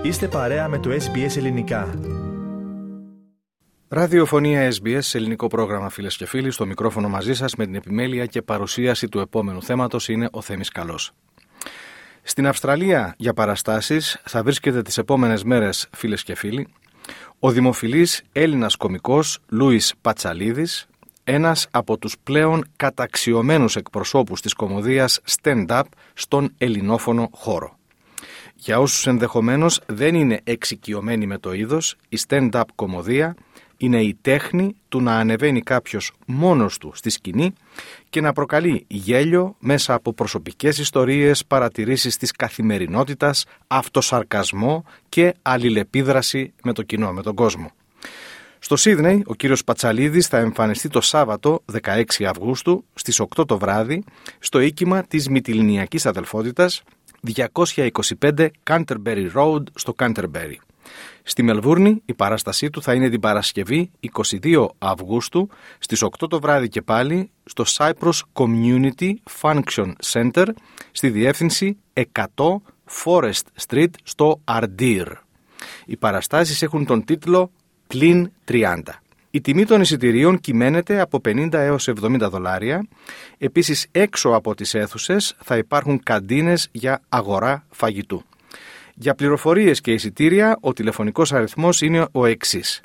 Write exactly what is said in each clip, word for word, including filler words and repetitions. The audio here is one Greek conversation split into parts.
Είστε παρέα με το Ες Μπι Ες Ελληνικά. Ραδιοφωνία Ες Μπι Ες σε ελληνικό πρόγραμμα, φίλες και φίλοι. Στο μικρόφωνο μαζί σας με την επιμέλεια και παρουσίαση του επόμενου θέματος είναι ο Θέμης Καλός. Στην Αυστραλία για παραστάσεις θα βρίσκεται τις επόμενες μέρες, φίλες και φίλοι, ο δημοφιλής Έλληνας κωμικός Λούις Πατσαλίδης, ένας από τους πλέον καταξιωμένους εκπροσώπους της κωμωδίας stand-up στον ελληνόφωνο χώρο. Για όσους ενδεχομένως δεν είναι εξοικειωμένοι με το είδος, η stand-up κωμωδία είναι η τέχνη του να ανεβαίνει κάποιος μόνος του στη σκηνή και να προκαλεί γέλιο μέσα από προσωπικές ιστορίες, παρατηρήσεις της καθημερινότητας, αυτοσαρκασμό και αλληλεπίδραση με το κοινό, με τον κόσμο. Στο Σίδνεϊ, ο κύριος Πατσαλίδης θα εμφανιστεί το Σάββατο δεκαέξι Αυγούστου στις οκτώ το βράδυ στο οίκημα της Μυτιληνιακής Αδελφότητας διακόσια είκοσι πέντε Canterbury Road στο Canterbury. Στη Μελβούρνη η παράστασή του θα είναι την Παρασκευή είκοσι δύο Αυγούστου στις οκτώ το βράδυ και πάλι στο Cyprus Community Function Center στη διεύθυνση εκατό Forest Street στο Ardeer. Οι παραστάσεις έχουν τον τίτλο πλην τριάντα. Η τιμή των εισιτηρίων κυμαίνεται από πενήντα έως εβδομήντα δολάρια. Επίσης έξω από τις αίθουσες θα υπάρχουν καντίνες για αγορά φαγητού. Για πληροφορίες και εισιτήρια ο τηλεφωνικός αριθμός είναι ο εξής: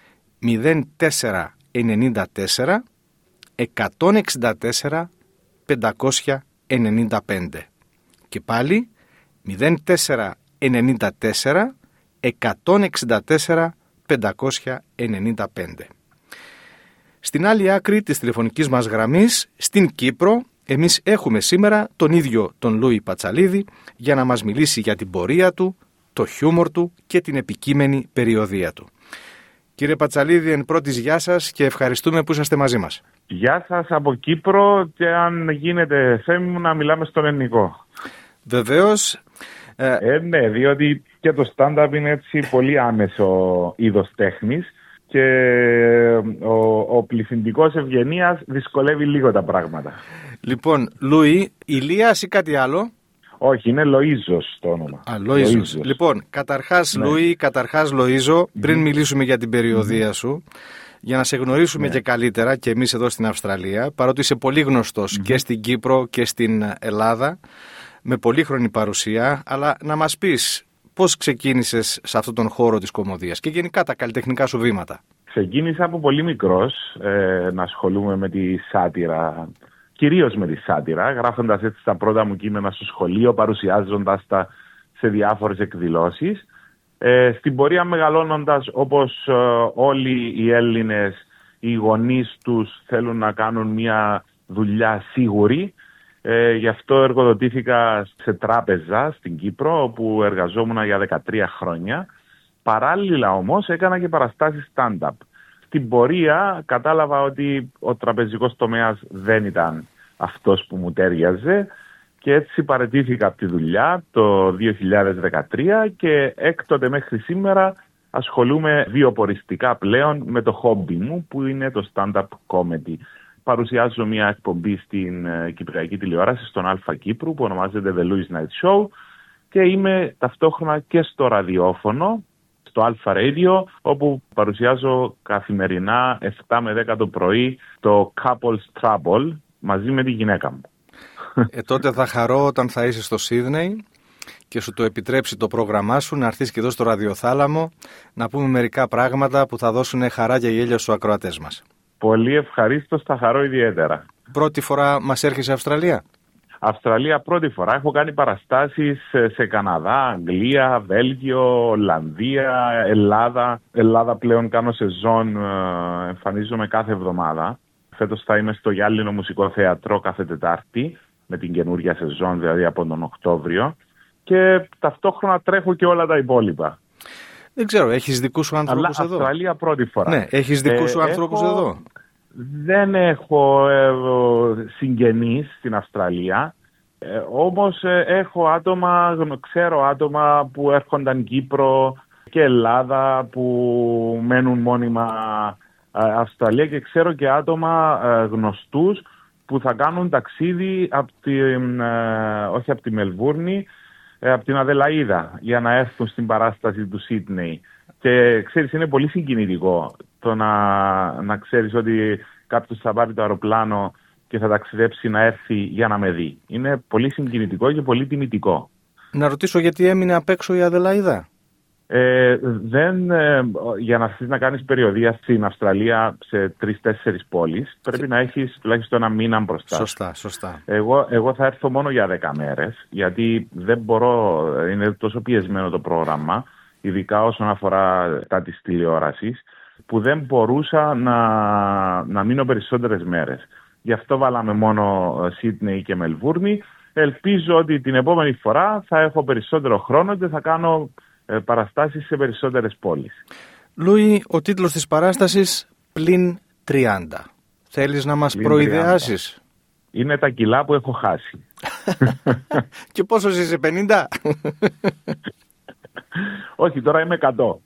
μηδέν τέσσερα εννιά τέσσερα εκατόν εξήντα τέσσερα πεντακόσια ενενήντα πέντε και πάλι μηδέν τέσσερα εννιά τέσσερα εκατόν εξήντα τέσσερα πεντακόσια ενενήντα πέντε. Στην άλλη άκρη της τηλεφωνικής μας γραμμής, στην Κύπρο, εμείς έχουμε σήμερα τον ίδιο τον Λούι Πατσαλίδη για να μας μιλήσει για την πορεία του, το χιούμορ του και την επικείμενη περιοδεία του. Κύριε Πατσαλίδη, εν πρώτης γεια σας και ευχαριστούμε που είσαστε μαζί μας. Γεια σας από Κύπρο και αν γίνεται Θέμη μου να μιλάμε στον ελληνικό. Βεβαίως. Ε, ε, ναι, διότι και το stand-up είναι έτσι πολύ άμεσο είδος τέχνης και ο, ο πληθυντικός ευγενίας δυσκολεύει λίγο τα πράγματα. Λοιπόν, Λούι, Ηλίας ή κάτι άλλο? Όχι, είναι Λοΐζος το όνομα. Α, Λοΐζος. Λοιπόν, καταρχάς ναι. Λούι, καταρχάς Λοΐζο, πριν mm. μιλήσουμε για την περιοδεία mm. σου, για να σε γνωρίσουμε ναι. και καλύτερα και εμείς εδώ στην Αυστραλία, παρότι είσαι πολύ γνωστός mm. και στην Κύπρο και στην Ελλάδα, με πολύχρονη παρουσία, αλλά να μας πεις πώς ξεκίνησες σε αυτόν τον χώρο της κωμωδίας και γενικά τα καλλιτεχνικά σου βήματα. Ξεκίνησα από πολύ μικρός ε, να ασχολούμαι με τη σάτυρα, κυρίως με τη σάτυρα, γράφοντας έτσι τα πρώτα μου κείμενα στο σχολείο, παρουσιάζοντας τα σε διάφορες εκδηλώσεις. Ε, στην πορεία μεγαλώνοντας, όπως ε, όλοι οι Έλληνες, οι γονείς τους θέλουν να κάνουν μια δουλειά σίγουρη. Ε, γι' αυτό εργοδοτήθηκα σε τράπεζα στην Κύπρο, όπου εργαζόμουν για δεκατρία χρόνια. Παράλληλα όμως έκανα και παραστάσεις stand-up. Στην πορεία κατάλαβα ότι ο τραπεζικός τομέας δεν ήταν αυτός που μου τέριαζε και έτσι παραιτήθηκα από τη δουλειά το δύο χιλιάδες δεκατρία και έκτοτε μέχρι σήμερα ασχολούμαι βιοποριστικά πλέον με το χόμπι μου που είναι το stand-up comedy. Παρουσιάζω μια εκπομπή στην uh, κυπριακή τηλεόραση, στον Αλφα Κύπρου, που ονομάζεται The Louis Night Show και είμαι ταυτόχρονα και στο ραδιόφωνο, στο Αλφα Radio, όπου παρουσιάζω καθημερινά επτά με δέκα το πρωί το Couples Trouble μαζί με τη γυναίκα μου. Ε, τότε θα χαρώ όταν θα είσαι στο Σίδνεϊ και σου το επιτρέψει το πρόγραμμά σου να έρθεις και εδώ στο ραδιοθάλαμο να πούμε μερικά πράγματα που θα δώσουν χαρά και γέλιο στους ακροατές μας. Πολύ ευχαρίστως, θα χαρώ ιδιαίτερα. Πρώτη φορά μας έρχεσαι Αυστραλία? Αυστραλία πρώτη φορά. Έχω κάνει παραστάσεις σε Καναδά, Αγγλία, Βέλγιο, Ολλανδία, Ελλάδα. Ελλάδα πλέον κάνω σεζόν, εμφανίζομαι κάθε εβδομάδα. Φέτος θα είμαι στο Γιάλινο Μουσικό Θέατρο κάθε Τετάρτη, με την καινούργια σεζόν, δηλαδή από τον Οκτώβριο. Και ταυτόχρονα τρέχω και όλα τα υπόλοιπα. Δεν ξέρω, έχεις δικούς σου ανθρώπους Αλλά εδώ? Αυστραλία πρώτη φορά. Ναι, έχεις δικούς ε, σου ανθρώπους έχω... εδώ? Δεν έχω ε, συγγενείς στην Αυστραλία, ε, όμως ε, έχω άτομα, ξέρω άτομα που έρχονταν Κύπρο και Ελλάδα που μένουν μόνιμα ε, Αυστραλία και ξέρω και άτομα ε, γνωστούς που θα κάνουν ταξίδι από τη, ε, όχι από τη Μελβούρνη ε, από την Αδελαΐδα για να έρθουν στην παράσταση του Σίδνεϊ. Και ξέρεις, είναι πολύ συγκινητικό το να, να ξέρεις ότι κάποιος θα πάρει το αεροπλάνο και θα ταξιδέψει να έρθει για να με δει. Είναι πολύ συγκινητικό και πολύ τιμητικό. Να ρωτήσω γιατί έμεινε απ' έξω η Αδελαΐδα. Ε, δεν, ε, για να αρχίσεις να κάνεις περιοδεία στην Αυστραλία σε τρεις-τέσσερις πόλεις, πρέπει σε... να έχεις τουλάχιστον ένα μήνα μπροστά. Σωστά, σωστά. Εγώ, εγώ θα έρθω μόνο για δέκα μέρες, γιατί δεν μπορώ, είναι τόσο πιεσμένο το πρόγραμμα, ειδικά όσον αφορά τα της τηλεόρασης, που δεν μπορούσα να, να μείνω περισσότερες μέρες. Γι' αυτό βάλαμε μόνο Σίδνεϊ και Μελβούρνη. Ελπίζω ότι την επόμενη φορά θα έχω περισσότερο χρόνο και θα κάνω ε, παραστάσεις σε περισσότερες πόλεις. Λούι, ο τίτλος της παράστασης πλην τριάντα. Θέλεις να μας προειδεάσεις? Είναι τα κιλά που έχω χάσει. Και πόσο είσαι, πενήντα? Όχι, τώρα είμαι εκατό.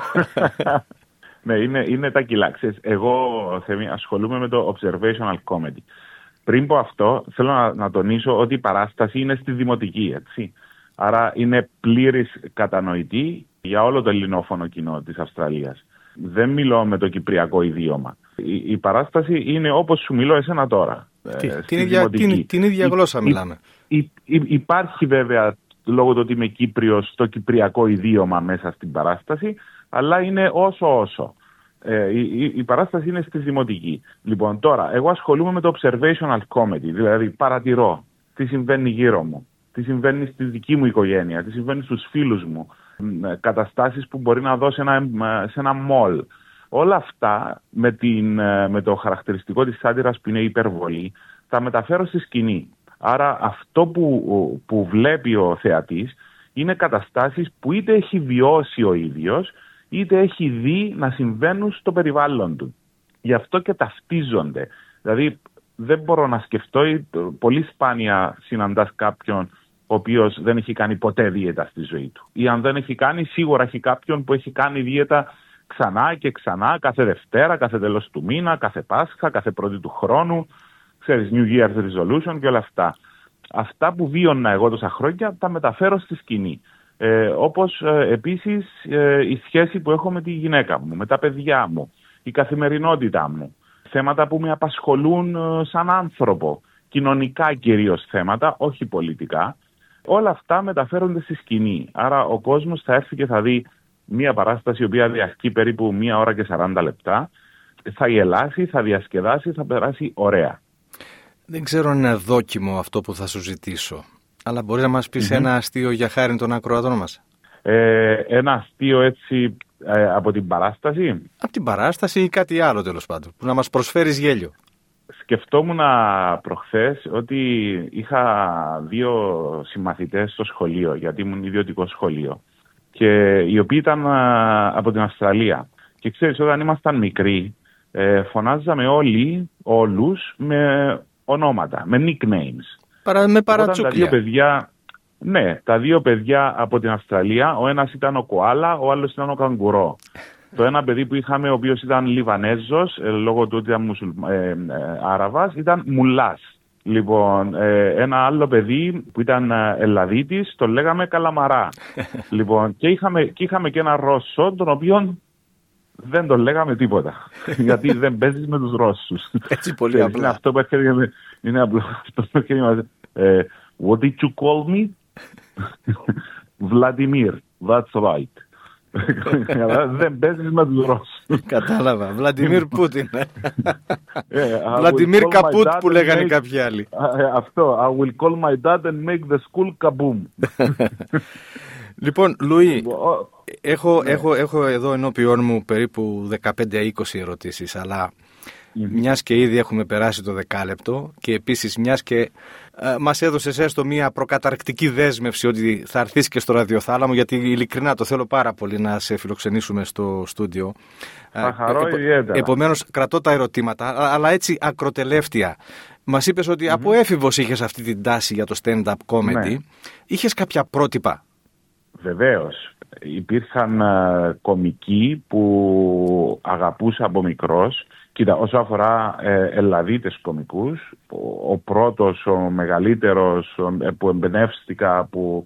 Ναι, είναι, είναι τα κιλά. Ξέρεις, εγώ Θέμη, ασχολούμαι με το observational comedy. Πριν πω αυτό, θέλω να, να τονίσω ότι η παράσταση είναι στη δημοτική, έτσι. Άρα είναι πλήρης κατανοητή για όλο το ελληνόφωνο κοινό της Αυστραλίας. Δεν μιλώ με το κυπριακό ιδίωμα. Η, η παράσταση είναι όπως σου μιλώ εσένα τώρα. Τι, ε, την, ίδια, την, την ίδια γλώσσα η, μιλάμε. Η, η, η, υπάρχει βέβαια, λόγω του ότι είμαι Κύπριος, το κυπριακό ιδίωμα μέσα στην παράσταση, αλλά είναι όσο όσο. Ε, η, η, η παράσταση είναι στη δημοτική. Λοιπόν, τώρα, εγώ ασχολούμαι με το observational comedy, δηλαδή παρατηρώ τι συμβαίνει γύρω μου, τι συμβαίνει στη δική μου οικογένεια, τι συμβαίνει στους φίλους μου, καταστάσεις που μπορεί να δω σε ένα, σε ένα mall. Όλα αυτά με, την, με το χαρακτηριστικό της σάτυρας που είναι η υπερβολή, τα μεταφέρω στη σκηνή. Άρα αυτό που, που βλέπει ο θεατής είναι καταστάσεις που είτε έχει βιώσει ο ίδιος, είτε έχει δει να συμβαίνουν στο περιβάλλον του. Γι' αυτό και ταυτίζονται. Δηλαδή δεν μπορώ να σκεφτώ, πολύ σπάνια συναντάς κάποιον ο οποίος δεν έχει κάνει ποτέ δίαιτα στη ζωή του. Ή αν δεν έχει κάνει, σίγουρα έχει κάποιον που έχει κάνει δίαιτα ξανά και ξανά, κάθε Δευτέρα, κάθε τέλος του μήνα, κάθε Πάσχα, κάθε πρώτη του χρόνου, ξέρεις, New Year's Resolution και όλα αυτά. Αυτά που βίωνα εγώ τόσα χρόνια τα μεταφέρω στη σκηνή. Ε, όπως ε, επίσης ε, η σχέση που έχω με τη γυναίκα μου, με τα παιδιά μου, η καθημερινότητά μου, θέματα που με απασχολούν ε, σαν άνθρωπο, κοινωνικά κυρίως θέματα, όχι πολιτικά, όλα αυτά μεταφέρονται στη σκηνή. Άρα ο κόσμος θα έρθει και θα δει μία παράσταση η οποία διαρκεί περίπου μία ώρα και σαράντα λεπτά, θα γελάσει, θα διασκεδάσει, θα περάσει ωραία. Δεν ξέρω αν είναι δόκιμο αυτό που θα σου ζητήσω, αλλά μπορεί να μας πεις mm-hmm. ένα αστείο για χάρη των ακροατών μας? Ε, ένα αστείο έτσι ε, από την παράσταση? Από την παράσταση ή κάτι άλλο τέλος πάντων, που να μας προσφέρεις γέλιο. Σκεφτόμουν προχθές ότι είχα δύο συμμαθητές στο σχολείο, γιατί ήμουν ιδιωτικό σχολείο, και οι οποίοι ήταν από την Αυστραλία. Και ξέρεις, όταν ήμασταν μικροί, ε, φωνάζαμε όλοι, όλους, με ονόματα, με nicknames. Παρα, με παρατσούκλια. Τα δύο παιδιά, ναι, τα δύο παιδιά από την Αυστραλία, ο ένας ήταν ο Κοάλα, ο άλλος ήταν ο Καγκουρό. Το ένα παιδί που είχαμε, ο οποίος ήταν Λιβανέζος, ε, λόγω του ότι ήταν μουσουλ, ε, ε, Άραβας, ήταν Μουλάς. Λοιπόν, ε, ένα άλλο παιδί που ήταν Ελλαδίτης, το λέγαμε Καλαμαρά. Λοιπόν, και είχαμε, και είχαμε και ένα Ρώσο, τον οποίο δεν τον λέγαμε τίποτα. Γιατί δεν παίζεις με τους Ρώσους. Έτσι πολύ απλά. Είναι αυτό που έρχεται, είναι απλό. Αυτό που έρχεται, ε, what did you call me? Vladimir, that's right. Δεν παίζεις με τους Ρώσους. Κατάλαβα. Βλαντιμίρ Πούτιν. Βλαντιμίρ Καπούτ που λέγανε κάποιοι άλλοι. Αυτό. I will call my dad and make the school kaboom. Λοιπόν, Λουί, έχω, έχω, έχω εδώ ενώπιόν μου περίπου δεκαπέντε είκοσι ερωτήσεις, αλλά mm-hmm. μιας και ήδη έχουμε περάσει το δεκάλεπτο και επίσης μιας και ε, μας έδωσες έστω μια προκαταρκτική δέσμευση ότι θα έρθεις και στο ραδιοθάλαμο, γιατί ειλικρινά το θέλω πάρα πολύ να σε φιλοξενήσουμε στο στούντιο. Θα χαρώ ε, ιδιαίτερα. Επομένως κρατώ τα ερωτήματα, αλλά έτσι ακροτελεύτια. Μας είπες ότι mm-hmm. από έφηβος είχες αυτή την τάση για το stand-up comedy. Ναι. Είχες κάποια πρότυπα? Βεβαίως. Υπήρχαν uh, κομικοί που αγαπούσα από μικρός. Κοίτα, όσο αφορά ε, Ελλαδίτες κομικούς, ο, ο πρώτος, ο μεγαλύτερος ο, που εμπνεύστηκα, που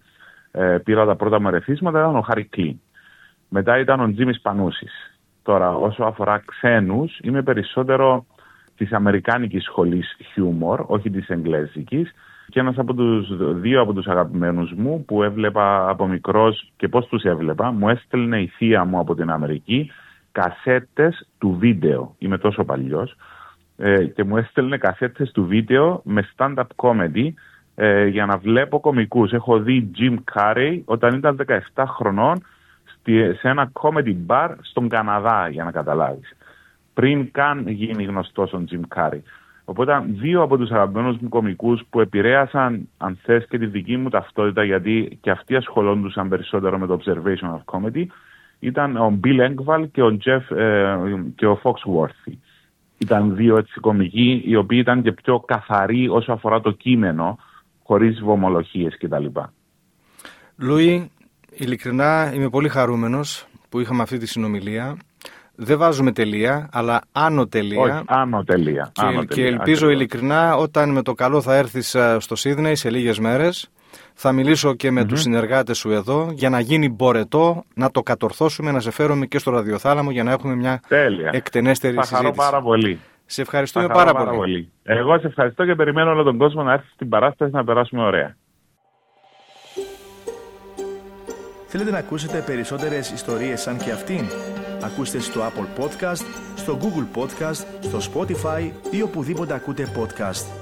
ε, πήρα τα πρώτα μου ερεθίσματα ήταν ο Χάρι Κλίν. Μετά ήταν ο Τζίμις Πανούσης. Τώρα, όσο αφορά ξένους, είμαι περισσότερο της αμερικάνικης σχολής χιούμορ, όχι της εγγλέζικης. Και ένας από τους δύο από τους αγαπημένους μου που έβλεπα από μικρός και πώς τους έβλεπα, μου έστελνε η θεία μου από την Αμερική κασέτες του βίντεο. Είμαι τόσο παλιός. Ε, και μου έστελνε κασέτες του βίντεο με stand-up comedy ε, για να βλέπω κωμικούς. Έχω δει Jim Carrey όταν ήταν δεκαεπτά χρονών στη, σε ένα comedy bar στον Καναδά, για να καταλάβεις. Πριν καν γίνει γνωστός ο Jim Carrey. Οπότε δύο από τους αγαπημένους μου κωμικούς που επηρέασαν, αν θες, και τη δική μου ταυτότητα, γιατί και αυτοί ασχολούντουσαν περισσότερο με το observational comedy, ήταν ο Bill Engvall και ο, Jeff, ε, και ο Foxworthy. Ήταν δύο έτσι κωμικοί, οι οποίοι ήταν και πιο καθαροί όσο αφορά το κείμενο, χωρίς βομολογίες κτλ. Λούι, ειλικρινά είμαι πολύ χαρούμενος που είχαμε αυτή τη συνομιλία. Δεν βάζουμε τελεία, αλλά άνω τελεία. Όχι, άνω τελεία. Και, άνω και τελεία, ελπίζω ακριβώς. ειλικρινά όταν με το καλό θα έρθεις στο Σίδνεϊ σε λίγες μέρες. Θα μιλήσω και με mm-hmm. τους συνεργάτες σου εδώ για να γίνει μπορετό, να το κατορθώσουμε, να σε φέρουμε και στο ραδιοθάλαμο για να έχουμε μια Τέλεια. εκτενέστερη θα συζήτηση. Θα χαρώ πάρα πολύ. Σε ευχαριστούμε θα πάρα, πάρα πολύ. πολύ. Εγώ σε ευχαριστώ και περιμένω όλο τον κόσμο να έρθει στην παράσταση να περάσουμε ωραία. Θέλετε να ακούσετε περισσότερες ιστορίες σαν και αυτήν? Ακούστε στο Apple Podcast, στο Google Podcast, στο Spotify ή οπουδήποτε ακούτε podcast.